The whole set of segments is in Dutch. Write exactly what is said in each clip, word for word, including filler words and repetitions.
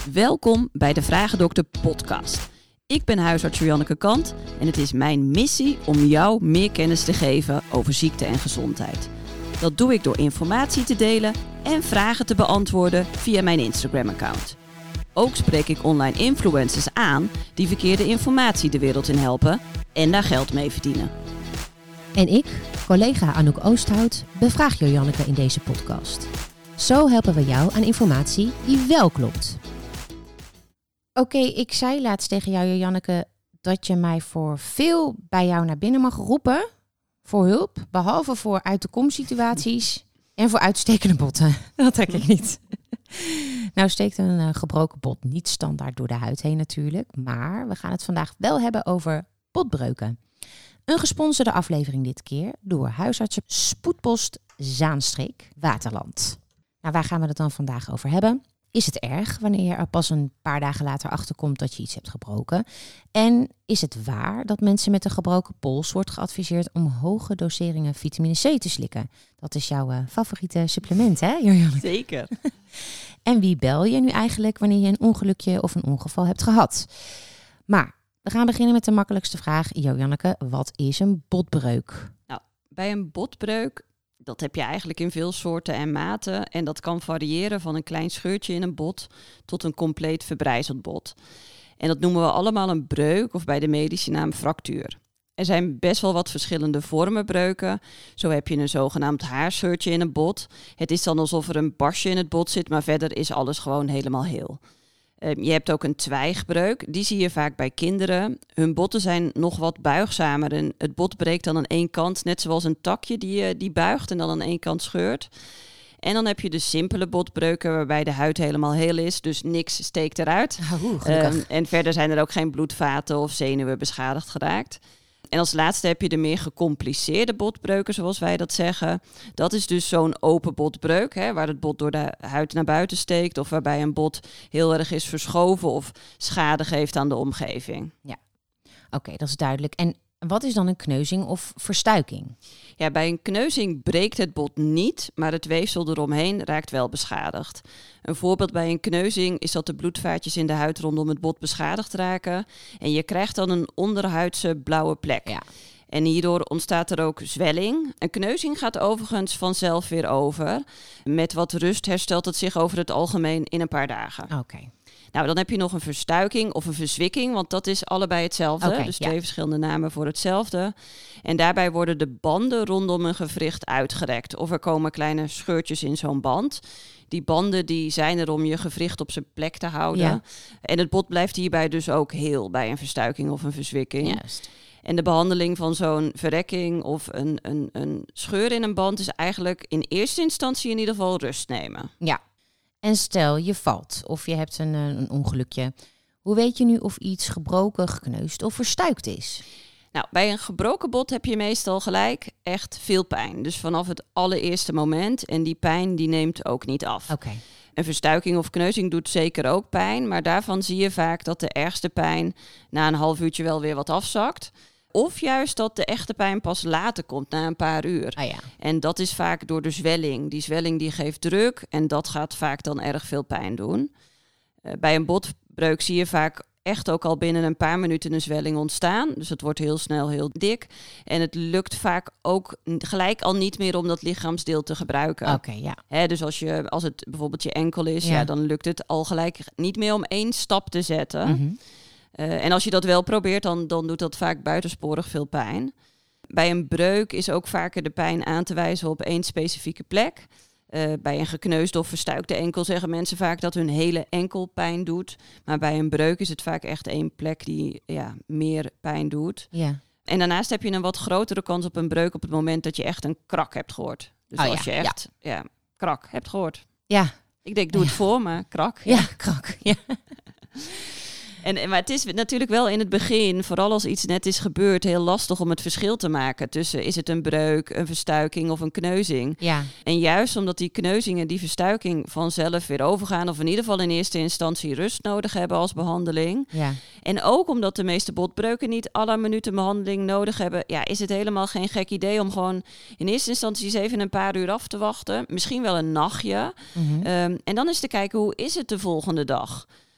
Welkom bij de Vragendokter podcast. Ik ben huisarts Janneke Kant en het is mijn missie om jou meer kennis te geven over ziekte en gezondheid. Dat doe ik door informatie te delen en vragen te beantwoorden via mijn Instagram-account. Ook spreek ik online influencers aan die verkeerde informatie de wereld in helpen en daar geld mee verdienen. En ik, collega Anouk Oosthout, bevraag Janneke in deze podcast. Zo helpen we jou aan informatie die wel klopt. Oké, okay, ik zei laatst tegen jou, Janneke, dat je mij voor veel bij jou naar binnen mag roepen. Voor hulp, behalve voor uit de kom situaties en voor uitstekende botten. Dat trek ik niet. Nou steekt een uh, gebroken bot niet standaard door de huid heen natuurlijk. Maar we gaan het vandaag wel hebben over botbreuken. Een gesponsorde aflevering dit keer door huisartsen Spoedpost Zaanstreek Waterland. Nou, waar gaan we het dan vandaag over hebben? Is het erg wanneer je er pas een paar dagen later achterkomt dat je iets hebt gebroken? En is het waar dat mensen met een gebroken pols wordt geadviseerd om hoge doseringen vitamine C te slikken? Dat is jouw uh, favoriete supplement, hè, Janneke? Zeker. En wie bel je nu eigenlijk wanneer je een ongelukje of een ongeval hebt gehad? Maar we gaan beginnen met de makkelijkste vraag. Jo, Janneke, wat is een botbreuk? Nou, bij een botbreuk, dat heb je eigenlijk in veel soorten en maten. En dat kan variëren van een klein scheurtje in een bot tot een compleet verbrijzeld bot. En dat noemen we allemaal een breuk of bij de medische naam fractuur. Er zijn best wel wat verschillende vormen breuken. Zo heb je een zogenaamd haarscheurtje in een bot. Het is dan alsof er een barstje in het bot zit, maar verder is alles gewoon helemaal heel. Je hebt ook een twijgbreuk, die zie je vaak bij kinderen. Hun botten zijn nog wat buigzamer en het bot breekt dan aan één kant, net zoals een takje die, die buigt en dan aan één kant scheurt. En dan heb je de simpele botbreuken waarbij de huid helemaal heel is, dus niks steekt eruit. Oh, um, en verder zijn er ook geen bloedvaten of zenuwen beschadigd geraakt. En als laatste heb je de meer gecompliceerde botbreuken, zoals wij dat zeggen. Dat is dus zo'n open botbreuk, hè, waar het bot door de huid naar buiten steekt of waarbij een bot heel erg is verschoven of schade geeft aan de omgeving. Ja, oké, okay, dat is duidelijk. En wat is dan een kneuzing of verstuiking? Ja, bij een kneuzing breekt het bot niet, maar het weefsel eromheen raakt wel beschadigd. Een voorbeeld bij een kneuzing is dat de bloedvaatjes in de huid rondom het bot beschadigd raken en je krijgt dan een onderhuidse blauwe plek. Ja. En hierdoor ontstaat er ook zwelling. Een kneuzing gaat overigens vanzelf weer over. Met wat rust herstelt het zich over het algemeen in een paar dagen. Oké. Okay. Nou, dan heb je nog een verstuiking of een verzwikking, want dat is allebei hetzelfde. Okay, dus twee ja. verschillende namen voor hetzelfde. En daarbij worden de banden rondom een gewricht uitgerekt. Of er komen kleine scheurtjes in zo'n band. Die banden die zijn er om je gewricht op zijn plek te houden. Ja. En het bot blijft hierbij dus ook heel bij een verstuiking of een verzwikking. Juist. En de behandeling van zo'n verrekking of een, een, een scheur in een band is eigenlijk in eerste instantie in ieder geval rust nemen. Ja. En stel je valt of je hebt een, een ongelukje. Hoe weet je nu of iets gebroken, gekneusd of verstuikt is? Nou, bij een gebroken bot heb je meestal gelijk echt veel pijn. Dus vanaf het allereerste moment. En die pijn die neemt ook niet af. Okay. Een verstuiking of kneuzing doet zeker ook pijn. Maar daarvan zie je vaak dat de ergste pijn na een half uurtje wel weer wat afzakt. Of juist dat de echte pijn pas later komt, na een paar uur. Ah, ja. En dat is vaak door de zwelling. Die zwelling die geeft druk en dat gaat vaak dan erg veel pijn doen. Uh, bij een botbreuk zie je vaak echt ook al binnen een paar minuten een zwelling ontstaan. Dus het wordt heel snel heel dik. En het lukt vaak ook gelijk al niet meer om dat lichaamsdeel te gebruiken. Oké, okay, ja. Hè, dus als, je, als het bijvoorbeeld je enkel is, ja. Ja, dan lukt het al gelijk niet meer om één stap te zetten. Mm-hmm. Uh, en als je dat wel probeert, dan, dan doet dat vaak buitensporig veel pijn. Bij een breuk is ook vaker de pijn aan te wijzen op één specifieke plek. Uh, bij een gekneusde of verstuikte enkel zeggen mensen vaak dat hun hele enkel pijn doet. Maar bij een breuk is het vaak echt één plek die ja, meer pijn doet. Ja. En daarnaast heb je een wat grotere kans op een breuk op het moment dat je echt een krak hebt gehoord. Dus oh, als ja, je echt ja. Ja, krak hebt gehoord. Ja. Ik denk, ik doe ja. het voor, maar krak. Ja, ja krak. Ja. En, maar het is natuurlijk wel in het begin, vooral als iets net is gebeurd, heel lastig om het verschil te maken tussen is het een breuk, een verstuiking of een kneuzing. Ja. En juist omdat die kneuzingen, die verstuiking vanzelf weer overgaan, of in ieder geval in eerste instantie rust nodig hebben als behandeling. Ja. En ook omdat de meeste botbreuken niet alle minuten behandeling nodig hebben, ja, is het helemaal geen gek idee om gewoon in eerste instantie eens even een paar uur af te wachten. Misschien wel een nachtje. Mm-hmm. Um, en dan eens te kijken, hoe is het de volgende dag?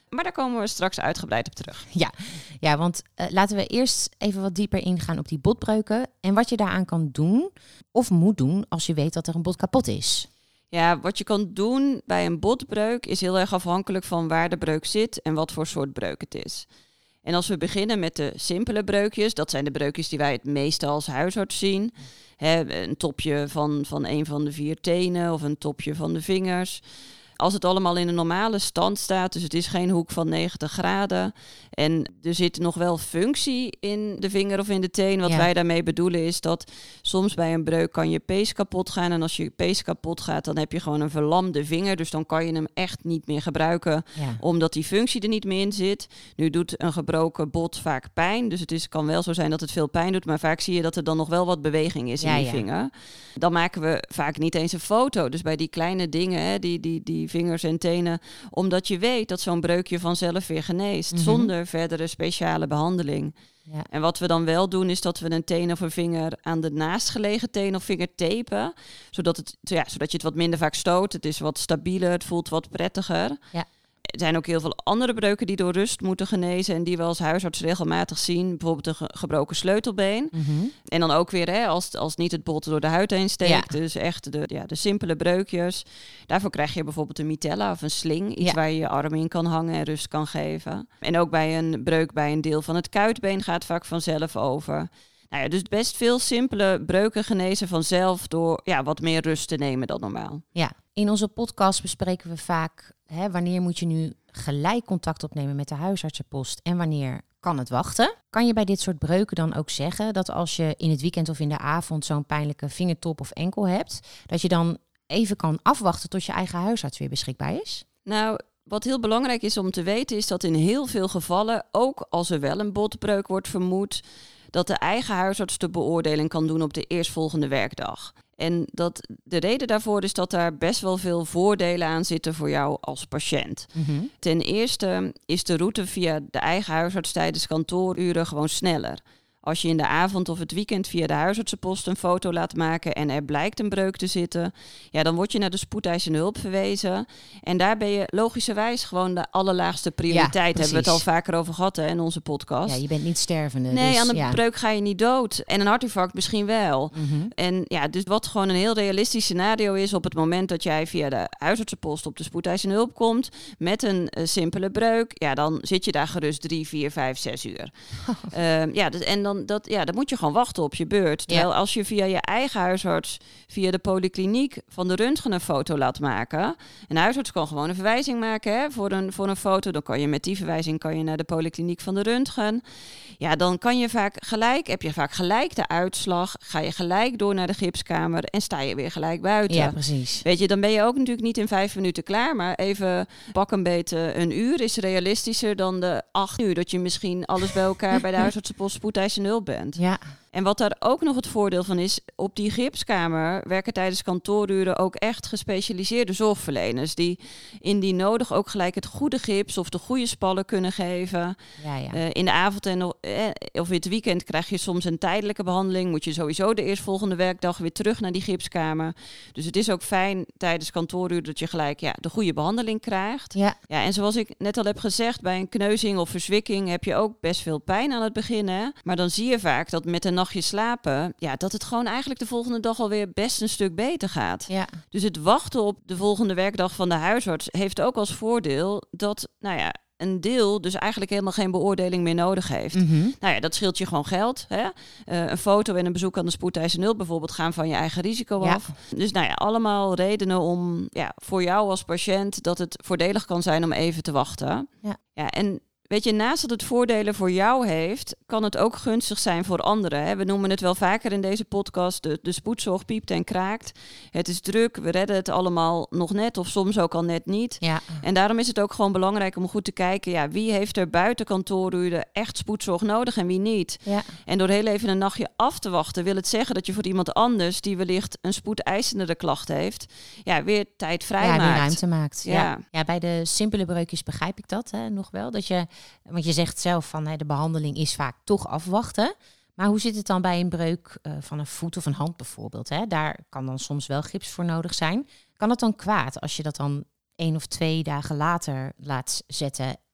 Maar daar komen we straks uitgebreid op terug. Ja, ja want uh, laten we eerst even wat dieper ingaan op die botbreuken. En wat je daaraan kan doen of moet doen als je weet dat er een bot kapot is. Ja, wat je kan doen bij een botbreuk is heel erg afhankelijk van waar de breuk zit en wat voor soort breuk het is. En als we beginnen met de simpele breukjes, dat zijn de breukjes die wij het meeste als huisarts zien. He, een topje van, van een van de vier tenen of een topje van de vingers. Als het allemaal in een normale stand staat, dus het is geen hoek van negentig graden... en er zit nog wel functie in de vinger of in de teen. Wat ja. wij daarmee bedoelen is dat soms bij een breuk kan je pees kapot gaan. En als je pees kapot gaat, dan heb je gewoon een verlamde vinger. Dus dan kan je hem echt niet meer gebruiken, ja. omdat die functie er niet meer in zit. Nu doet een gebroken bot vaak pijn. Dus het is, kan wel zo zijn dat het veel pijn doet, maar vaak zie je dat er dan nog wel wat beweging is ja, in die ja. vinger. Dan maken we vaak niet eens een foto. Dus bij die kleine dingen, hè, die, die, die vingers en tenen, omdat je weet dat zo'n breukje vanzelf weer geneest, mm-hmm. zonder verdere speciale behandeling. Ja. En wat we dan wel doen, is dat we een teen of een vinger aan de naastgelegen teen of vinger tapen, zodat, het, ja, zodat je het wat minder vaak stoot. Het is wat stabieler, het voelt wat prettiger. Ja. Er zijn ook heel veel andere breuken die door rust moeten genezen en die we als huisarts regelmatig zien. Bijvoorbeeld een ge- gebroken sleutelbeen. Mm-hmm. En dan ook weer, hè, als, als niet het bot door de huid heen steekt. Ja. Dus echt de, ja, de simpele breukjes. Daarvoor krijg je bijvoorbeeld een mitella of een sling. Iets ja. waar je je arm in kan hangen en rust kan geven. En ook bij een breuk bij een deel van het kuitbeen gaat vaak vanzelf over. Nou ja, dus best veel simpele breuken genezen vanzelf door ja, wat meer rust te nemen dan normaal. Ja, in onze podcast bespreken we vaak hè, wanneer moet je nu gelijk contact opnemen met de huisartsenpost en wanneer kan het wachten. Kan je bij dit soort breuken dan ook zeggen dat als je in het weekend of in de avond zo'n pijnlijke vingertop of enkel hebt, dat je dan even kan afwachten tot je eigen huisarts weer beschikbaar is? Nou, wat heel belangrijk is om te weten is dat in heel veel gevallen, ook als er wel een botbreuk wordt vermoed, dat de eigen huisarts de beoordeling kan doen op de eerstvolgende werkdag. En dat de reden daarvoor is dat daar best wel veel voordelen aan zitten voor jou als patiënt. Mm-hmm. Ten eerste is de route via de eigen huisarts tijdens kantooruren gewoon sneller. Als je in de avond of het weekend via de huisartsenpost een foto laat maken en er blijkt een breuk te zitten, ja, dan word je naar de spoedeisende hulp verwezen. En daar ben je logischerwijs gewoon de allerlaagste prioriteit. Ja, hebben we het al vaker over gehad hè, in onze podcast. Ja, je bent niet stervende. Nee, dus, aan een ja. breuk ga je niet dood. En een hartinfarct misschien wel. Mm-hmm. En ja, dus wat gewoon een heel realistisch scenario is op het moment dat jij via de huisartsenpost op de spoedeisende hulp komt met een uh, simpele breuk, ja, dan zit je daar gerust drie, vier, vijf, zes uur. Oh. Uh, ja, dus, en dan Dat, ja, dan moet je gewoon wachten op je beurt. Terwijl ja. als je via je eigen huisarts, via de polykliniek van de röntgen een foto laat maken. Een huisarts kan gewoon een verwijzing maken hè, voor, een, voor een foto. Dan kan je met die verwijzing kan je naar de polykliniek van de röntgen. Ja, dan kan je vaak gelijk, heb je vaak gelijk de uitslag. Ga je gelijk door naar de gipskamer en sta je weer gelijk buiten. Ja, precies. Weet je, dan ben je ook natuurlijk niet in vijf minuten klaar. Maar even pak een beetje een uur is realistischer dan de acht uur. Dat je misschien alles bij elkaar bij de huisartsenpost spoedeisende hulp bent. Ja. En wat daar ook nog het voordeel van is, op die gipskamer werken tijdens kantooruren ook echt gespecialiseerde zorgverleners die indien nodig ook gelijk het goede gips of de goede spallen kunnen geven. Ja, ja. Uh, in de avond en uh, of in het weekend krijg je soms een tijdelijke behandeling. Moet je sowieso de eerstvolgende werkdag weer terug naar die gipskamer. Dus het is ook fijn tijdens kantooruren dat je gelijk ja, de goede behandeling krijgt. Ja. Ja, en zoals ik net al heb gezegd, bij een kneuzing of verzwikking heb je ook best veel pijn aan het begin. Hè? Maar dan zie je vaak dat met een nachtje slapen, ja, dat het gewoon eigenlijk de volgende dag alweer best een stuk beter gaat. Ja. Dus het wachten op de volgende werkdag van de huisarts heeft ook als voordeel dat, nou ja, een deel dus eigenlijk helemaal geen beoordeling meer nodig heeft. Mm-hmm. Nou ja, dat scheelt je gewoon geld. Hè? Uh, een foto en een bezoek aan de spoedeisende hulp bijvoorbeeld gaan van je eigen risico ja. af. Dus nou ja, allemaal redenen om ja, voor jou als patiënt dat het voordelig kan zijn om even te wachten. Ja. Ja, en weet je, naast dat het voordelen voor jou heeft, kan het ook gunstig zijn voor anderen. Hè? We noemen het wel vaker in deze podcast, de, de spoedzorg piept en kraakt. Het is druk, we redden het allemaal nog net of soms ook al net niet. Ja. En daarom is het ook gewoon belangrijk om goed te kijken, ja, wie heeft er buiten kantooruren echt spoedzorg nodig en wie niet. Ja. En door heel even een nachtje af te wachten, wil het zeggen dat je voor iemand anders, die wellicht een spoedeisendere klacht heeft, ja, weer tijd vrij ja, maakt. weer ruimte maakt. Ja. Ja. Ja, bij de simpele breukjes begrijp ik dat hè, nog wel. Dat je, want je zegt zelf van hè, de behandeling is vaak toch afwachten. Maar hoe zit het dan bij een breuk uh, van een voet of een hand bijvoorbeeld? Hè? Daar kan dan soms wel gips voor nodig zijn. Kan het dan kwaad als je dat dan één of twee dagen later laat zetten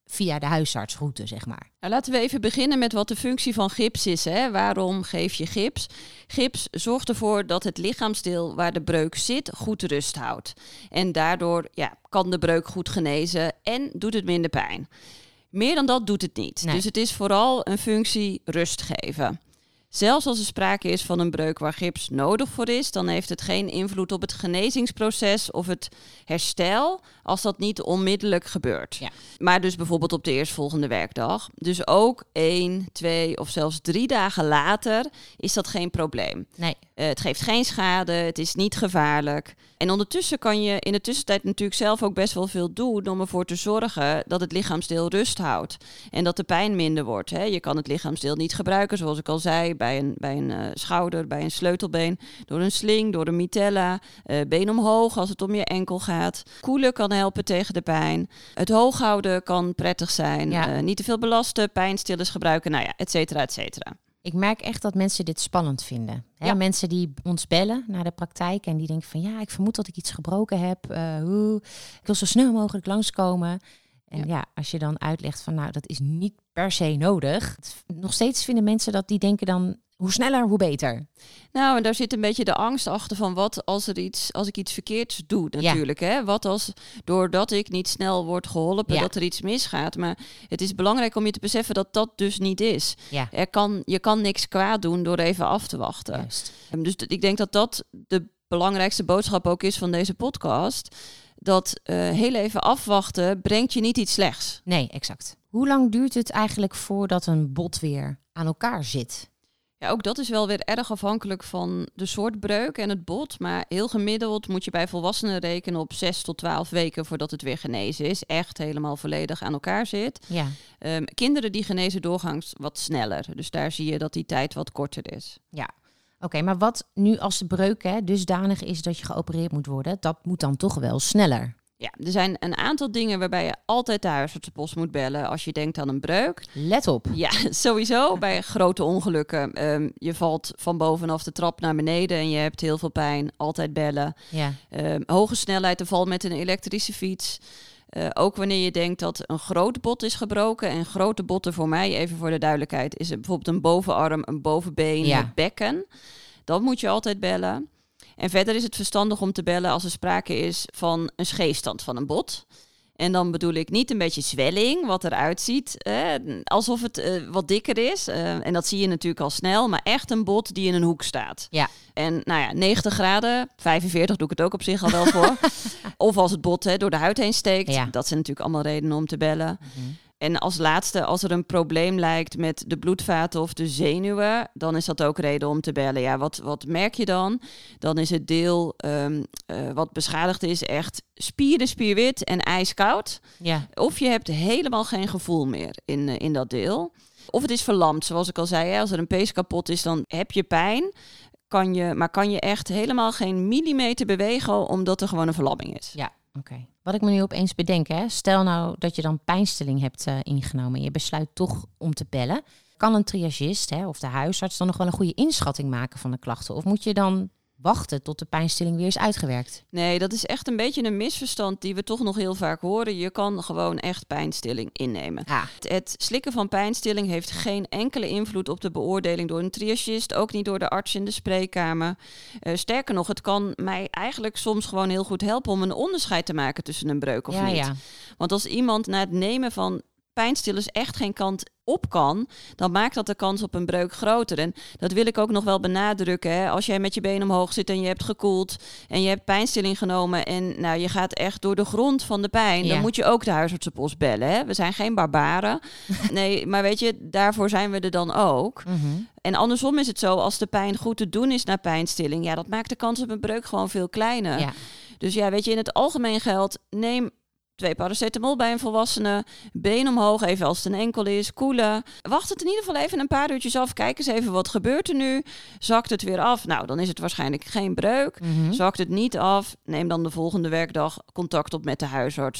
via de huisartsroute, zeg maar. Nou, laten we even beginnen met wat de functie van gips is. Hè? Waarom geef je gips? Gips zorgt ervoor dat het lichaamsdeel waar de breuk zit goed rust houdt. En daardoor ja, kan de breuk goed genezen en doet het minder pijn. Meer dan dat doet het niet. Nee. Dus het is vooral een functie rust geven. Zelfs als er sprake is van een breuk waar gips nodig voor is, dan heeft het geen invloed op het genezingsproces of het herstel als dat niet onmiddellijk gebeurt. Ja. Maar dus bijvoorbeeld op de eerstvolgende werkdag. Dus ook één, twee of zelfs drie dagen later is dat geen probleem. Nee. Uh, het geeft geen schade, het is niet gevaarlijk. En ondertussen kan je in de tussentijd natuurlijk zelf ook best wel veel doen om ervoor te zorgen dat het lichaamsdeel rust houdt. En dat de pijn minder wordt. Hè. Je kan het lichaamsdeel niet gebruiken, zoals ik al zei, bij een, bij een uh, schouder, bij een sleutelbeen, door een sling, door een mitella, uh, been omhoog als het om je enkel gaat. Koelen kan helpen tegen de pijn. Het hoog houden kan prettig zijn. Ja. Uh, niet te veel belasten, pijnstillers gebruiken, nou ja, et cetera, et cetera. Ik merk echt dat mensen dit spannend vinden. Hè? Ja. Mensen die ons bellen naar de praktijk en die denken van ja, ik vermoed dat ik iets gebroken heb. Uh, hoe, ik wil zo snel mogelijk langskomen. En ja. ja, als je dan uitlegt van nou, dat is niet per se nodig. Nog steeds vinden mensen dat die denken dan, hoe sneller, hoe beter. Nou, en daar zit een beetje de angst achter van wat als er iets, als ik iets verkeerds doe natuurlijk. Ja. Hè? Wat als, doordat ik niet snel word geholpen, ja. dat er iets misgaat. Maar het is belangrijk om je te beseffen dat dat dus niet is. Ja. Er kan, je kan niks kwaad doen door even af te wachten. Juist. Dus ik denk dat dat de belangrijkste boodschap ook is van deze podcast. Dat uh, heel even afwachten brengt je niet iets slechts. Nee, exact. Hoe lang duurt het eigenlijk voordat een bot weer aan elkaar zit? Ja, ook dat is wel weer erg afhankelijk van de soort breuk en het bot. Maar heel gemiddeld moet je bij volwassenen rekenen op zes tot twaalf weken voordat het weer genezen is. Echt helemaal volledig aan elkaar zit. Ja. Um, kinderen die genezen doorgaans wat sneller. Dus daar zie je dat die tijd wat korter is. Ja. Oké, okay, maar wat nu als de breuk hè, dusdanig is dat je geopereerd moet worden, dat moet dan toch wel sneller? Ja, er zijn een aantal dingen waarbij je altijd de huisartsenpost moet bellen als je denkt aan een breuk. Let op. Ja, sowieso bij grote ongelukken. Um, je valt van bovenaf de trap naar beneden en je hebt heel veel pijn. Altijd bellen. Ja. Um, hoge snelheid, een val met een elektrische fiets. Uh, ook wanneer je denkt dat een groot bot is gebroken. En grote botten voor mij, even voor de duidelijkheid, is bijvoorbeeld een bovenarm, een bovenbeen, ja. het bekken. Dan moet je altijd bellen. En verder is het verstandig om te bellen als er sprake is van een scheefstand van een bot. En dan bedoel ik niet een beetje zwelling, wat eruit ziet, eh, alsof het uh, wat dikker is. Uh, en dat zie je natuurlijk al snel, maar echt een bot die in een hoek staat. Ja. En nou ja, negentig graden, vijfenveertig doe ik het ook op zich al wel voor. Of als het bot hè, door de huid heen steekt. Ja. Dat zijn natuurlijk allemaal redenen om te bellen. Mm-hmm. En als laatste, als er een probleem lijkt met de bloedvaten of de zenuwen, dan is dat ook reden om te bellen. Ja, wat, wat merk je dan? Dan is het deel um, uh, wat beschadigd is echt spieren, spierwit en ijskoud. Ja. Of je hebt helemaal geen gevoel meer in, uh, in dat deel. Of het is verlamd, zoals ik al zei. Hè? Als er een pees kapot is, dan heb je pijn. Kan je, maar kan je echt helemaal geen millimeter bewegen, omdat er gewoon een verlamming is. Ja. Oké. Okay. Wat ik me nu opeens bedenk, hè, stel nou dat je dan pijnstilling hebt uh, ingenomen en je besluit toch om te bellen. Kan een triagist hè, of de huisarts dan nog wel een goede inschatting maken van de klachten? Of moet je dan wachten tot de pijnstilling weer is uitgewerkt? Nee, dat is echt een beetje een misverstand die we toch nog heel vaak horen. Je kan gewoon echt pijnstilling innemen. Ah. Het, het slikken van pijnstilling heeft geen enkele invloed op de beoordeling door een triagist, ook niet door de arts in de spreekkamer. Uh, sterker nog, het kan mij eigenlijk soms gewoon heel goed helpen om een onderscheid te maken tussen een breuk of ja, niet. Ja. Want als iemand na het nemen van pijnstillers echt geen kant op kan, dan maakt dat de kans op een breuk groter. En dat wil ik ook nog wel benadrukken. Hè. Als jij met je been omhoog zit en je hebt gekoeld en je hebt pijnstilling genomen en nou, je gaat echt door de grond van de pijn, ja. dan moet je ook de huisartsenpost bellen. Hè. We zijn geen barbaren. Nee, maar weet je, daarvoor zijn we er dan ook. Mm-hmm. En andersom is het zo, als de pijn goed te doen is na pijnstilling, ja, dat maakt de kans op een breuk gewoon veel kleiner. Ja. Dus ja, weet je, in het algemeen geldt, neem twee paracetamol bij een volwassene, been omhoog, even als het een enkel is, koelen. Wacht het in ieder geval even een paar uurtjes af. Kijk eens even, wat gebeurt er nu? Zakt het weer af? Nou, dan is het waarschijnlijk geen breuk. Mm-hmm. Zakt het niet af? Neem dan de volgende werkdag contact op met de huisarts.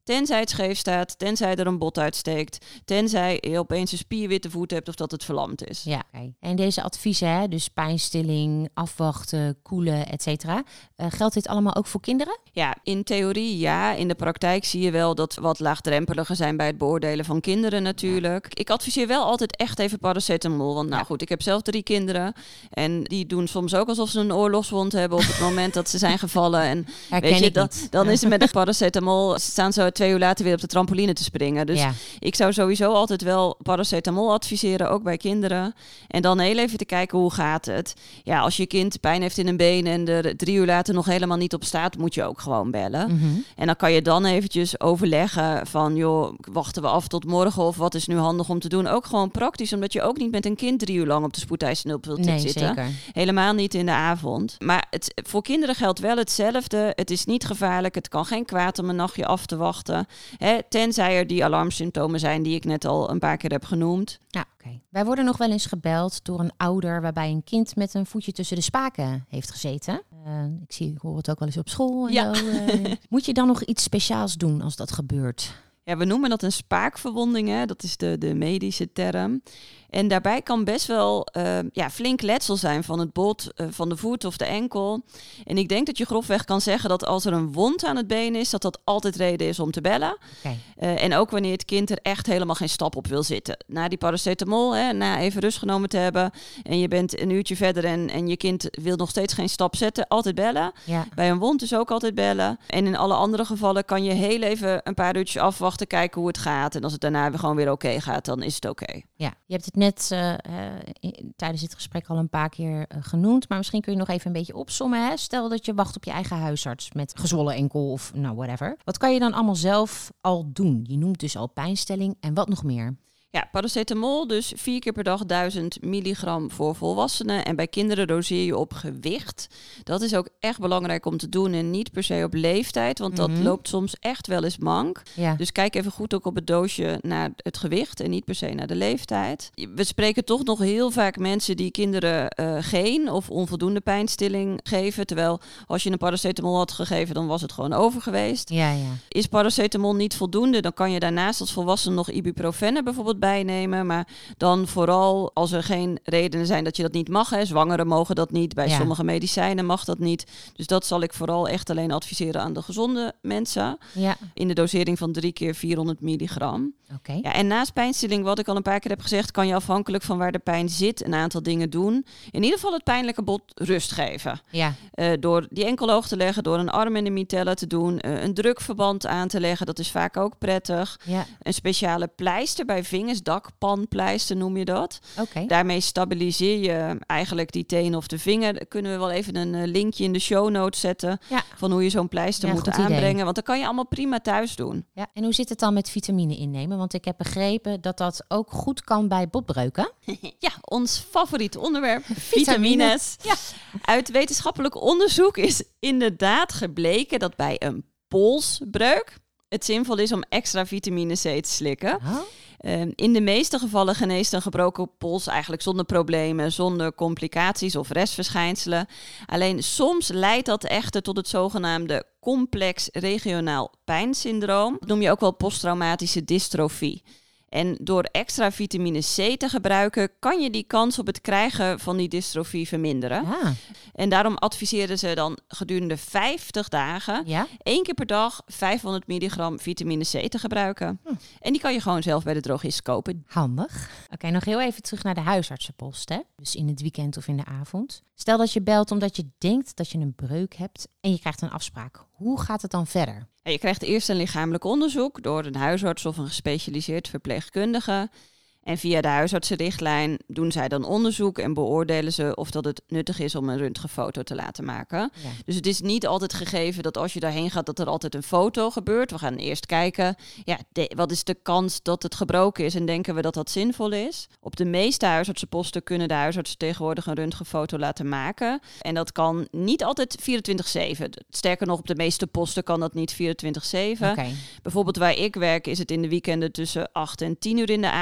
Tenzij het scheef staat, tenzij er een bot uitsteekt, tenzij je opeens een spierwitte voet hebt of dat het verlamd is. Ja, okay. En deze adviezen, hè, dus pijnstilling, afwachten, koelen, et cetera. Uh, geldt dit allemaal ook voor kinderen? Ja, in theorie ja. In de praktijk zie je wel dat we wat laagdrempeliger zijn bij het beoordelen van kinderen natuurlijk. Ja. Ik adviseer wel altijd echt even paracetamol. Want nou ja. goed, ik heb zelf drie kinderen. En die doen soms ook alsof ze een oorlogswond hebben op het moment dat ze zijn gevallen. En Herken weet je, ik dan, niet. dan is het met de paracetamol, staan ze twee uur later weer op de trampoline te springen. Dus ja. ik zou sowieso altijd wel paracetamol adviseren, ook bij kinderen. En dan heel even te kijken, hoe gaat het? Ja, als je kind pijn heeft in een been en er drie uur later nog helemaal niet op staat, moet je ook gewoon bellen. Mm-hmm. En dan kan je dan eventjes overleggen van, joh, wachten we af tot morgen of wat is nu handig om te doen? Ook gewoon praktisch, omdat je ook niet met een kind drie uur lang op de spoedeisende hulp wilt nee, zitten. Zeker. Helemaal niet in de avond. Maar het, voor kinderen geldt wel hetzelfde. Het is niet gevaarlijk. Het kan geen kwaad om een nachtje af te wachten. Hè, tenzij er die alarmsymptomen zijn die ik net al een paar keer heb genoemd. Ja, oké. Okay. Wij worden nog wel eens gebeld door een ouder waarbij een kind met een voetje tussen de spaken heeft gezeten. Uh, ik zie, ik hoor het ook wel eens op school. En ja. zo, uh, moet je dan nog iets speciaals doen als dat gebeurt? Ja, we noemen dat een spaakverwonding, hè? Dat is de, de medische term. En daarbij kan best wel uh, ja, flink letsel zijn van het bot, uh, van de voet of de enkel. En ik denk dat je grofweg kan zeggen dat als er een wond aan het been is, dat dat altijd reden is om te bellen. Okay. Uh, en ook wanneer het kind er echt helemaal geen stap op wil zitten. Na die paracetamol, hè, na even rust genomen te hebben en je bent een uurtje verder en, en je kind wil nog steeds geen stap zetten, altijd bellen. Ja. Bij een wond is ook altijd bellen. En in alle andere gevallen kan je heel even een paar uurtjes afwachten, kijken hoe het gaat. En als het daarna weer gewoon weer oké okay gaat, dan is het oké. Okay. Ja, je hebt het net uh, uh, in, tijdens dit gesprek al een paar keer uh, genoemd. Maar misschien kun je nog even een beetje opsommen. Hè? Stel dat je wacht op je eigen huisarts met gezwollen enkel of nou whatever. Wat kan je dan allemaal zelf al doen? Je noemt dus al pijnstilling en wat nog meer? Ja, paracetamol dus vier keer per dag duizend milligram voor volwassenen. En bij kinderen doseer je op gewicht. Dat is ook echt belangrijk om te doen en niet per se op leeftijd. Want dat mm-hmm. loopt soms echt wel eens mank. Ja. Dus kijk even goed ook op het doosje naar het gewicht en niet per se naar de leeftijd. We spreken toch nog heel vaak mensen die kinderen uh, geen of onvoldoende pijnstilling geven. Terwijl als je een paracetamol had gegeven, dan was het gewoon over geweest. Ja, ja. Is paracetamol niet voldoende, dan kan je daarnaast als volwassene nog ibuprofennen bijvoorbeeld bijnemen, maar dan vooral als er geen redenen zijn dat je dat niet mag. Hè. Zwangeren mogen dat niet, bij ja. sommige medicijnen mag dat niet. Dus dat zal ik vooral echt alleen adviseren aan de gezonde mensen. Ja. In de dosering van drie keer vierhonderd milligram. Okay. Ja, en naast pijnstilling, wat ik al een paar keer heb gezegd, kan je afhankelijk van waar de pijn zit een aantal dingen doen. In ieder geval het pijnlijke bot rust geven. Ja. Uh, door die enkelhoog te leggen, door een arm in de mitella te doen, uh, een drukverband aan te leggen, dat is vaak ook prettig. Ja. Een speciale pleister bij vingers, dakpanpleister noem je dat. Okay. Daarmee stabiliseer je eigenlijk die teen of de vinger. Daar kunnen we wel even een uh, linkje in de show notes zetten ja. van hoe je zo'n pleister ja, moet aanbrengen. Idee. Want dat kan je allemaal prima thuis doen. Ja. En hoe zit het dan met vitamine innemen? Want ik heb begrepen dat dat ook goed kan bij botbreuken. Ja, ons favoriete onderwerp, vitamines. Ja. Uit wetenschappelijk onderzoek is inderdaad gebleken dat bij een polsbreuk het zinvol is om extra vitamine C te slikken. Oh. Uh, in de meeste gevallen geneest een gebroken pols eigenlijk zonder problemen, zonder complicaties of restverschijnselen. Alleen soms leidt dat echter tot het zogenaamde complex regionaal pijnsyndroom. Dat noem je ook wel posttraumatische dystrofie. En door extra vitamine C te gebruiken, kan je die kans op het krijgen van die dystrofie verminderen. Ah. En daarom adviseren ze dan gedurende vijftig dagen, ja? één keer per dag vijfhonderd milligram vitamine C te gebruiken. Hm. En die kan je gewoon zelf bij de drogist kopen. Handig. Oké, okay, nog heel even terug naar de huisartsenpost, hè? Dus in het weekend of in de avond. Stel dat je belt omdat je denkt dat je een breuk hebt en je krijgt een afspraak. Hoe gaat het dan verder? Ja, je krijgt eerst een lichamelijk onderzoek door een huisarts of een gespecialiseerd verpleegkundige. En via de huisartsenrichtlijn doen zij dan onderzoek en beoordelen ze of dat het nuttig is om een röntgenfoto te laten maken. Ja. Dus het is niet altijd gegeven dat als je daarheen gaat dat er altijd een foto gebeurt. We gaan eerst kijken, ja, de, wat is de kans dat het gebroken is en denken we dat dat zinvol is. Op de meeste huisartsenposten kunnen de huisartsen tegenwoordig een röntgenfoto laten maken. En dat kan niet altijd vierentwintig zeven. Sterker nog, op de meeste posten kan dat niet vierentwintig zeven. Okay. Bijvoorbeeld waar ik werk is het in de weekenden tussen acht en tien uur in de avond.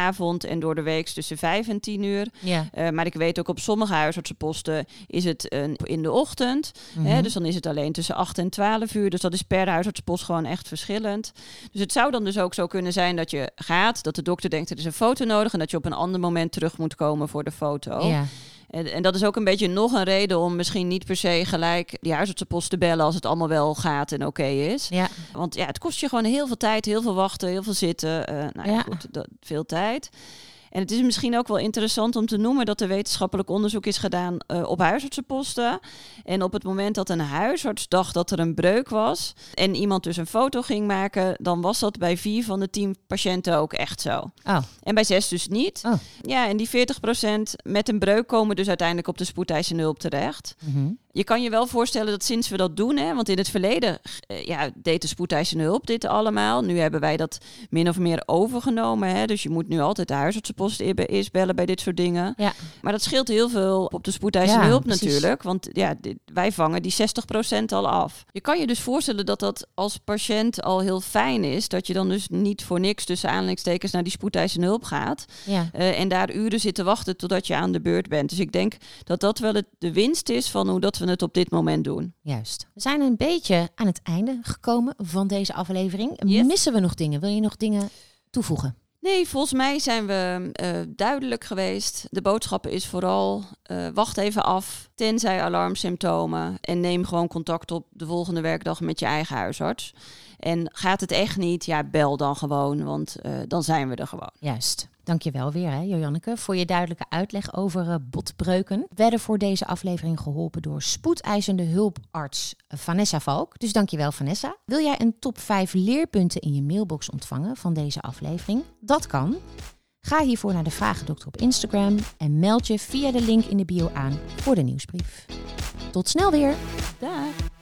en door de week tussen vijf en tien uur. Ja. Uh, maar ik weet ook op sommige huisartsenposten is het uh, in de ochtend. Mm-hmm. Hè, dus dan is het alleen tussen acht en twaalf uur. Dus dat is per huisartsenpost gewoon echt verschillend. Dus het zou dan dus ook zo kunnen zijn dat je gaat, dat de dokter denkt er is een foto nodig en dat je op een ander moment terug moet komen voor de foto. Ja. En, en dat is ook een beetje nog een reden om misschien niet per se gelijk die huisartsenpost te bellen als het allemaal wel gaat en oké is. Ja. Want ja, het kost je gewoon heel veel tijd, heel veel wachten, heel veel zitten. Uh, nou ja, ja. goed, dat, veel tijd. En het is misschien ook wel interessant om te noemen dat er wetenschappelijk onderzoek is gedaan uh, op huisartsenposten. En op het moment dat een huisarts dacht dat er een breuk was en iemand dus een foto ging maken, dan was dat bij vier van de tien patiënten ook echt zo. Oh. En bij zes dus niet. Oh. Ja, en die veertig procent met een breuk komen dus uiteindelijk op de spoedeisende hulp terecht. Mm-hmm. Je kan je wel voorstellen dat sinds we dat doen, hè, want in het verleden uh, ja, deed de spoedeisende hulp dit allemaal. Nu hebben wij dat min of meer overgenomen. Hè, dus je moet nu altijd de huisartsenpost eerst bellen bij dit soort dingen. Ja. Maar dat scheelt heel veel op de spoedeisende ja, hulp precies. natuurlijk. Want ja, dit, wij vangen die zestig procent al af. Je kan je dus voorstellen dat dat als patiënt al heel fijn is. Dat je dan dus niet voor niks tussen aanhalingstekens naar die spoedeisende hulp gaat. Ja. Uh, en daar uren zit te wachten totdat je aan de beurt bent. Dus ik denk dat dat wel het, de winst is van hoe dat we het op dit moment doen. Juist. We zijn een beetje aan het einde gekomen van deze aflevering. Yes. Missen we nog dingen? Wil je nog dingen toevoegen? Nee, volgens mij zijn we uh, duidelijk geweest. De boodschap is vooral, uh, wacht even af, tenzij alarmsymptomen. En neem gewoon contact op de volgende werkdag met je eigen huisarts. En gaat het echt niet, ja, bel dan gewoon, want uh, dan zijn we er gewoon. Juist. Dankjewel weer, hè, Jojanneke, voor je duidelijke uitleg over uh, botbreuken. We werden voor deze aflevering geholpen door spoedeisende hulparts Vanessa Valk. Dus dankjewel, Vanessa. Wil jij een top vijf leerpunten in je mailbox ontvangen van deze aflevering? Dat kan. Ga hiervoor naar de Vragendokter op Instagram en meld je via de link in de bio aan voor de nieuwsbrief. Tot snel weer. Dag.